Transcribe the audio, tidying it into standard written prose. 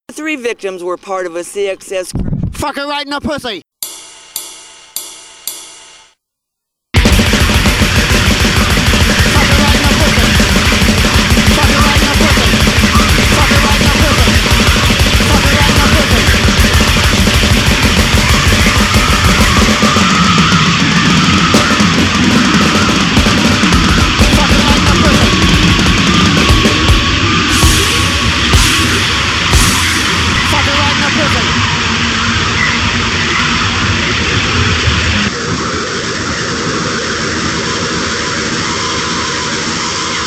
3 victims were part of a CXS crew. Fuck her right in the pussy.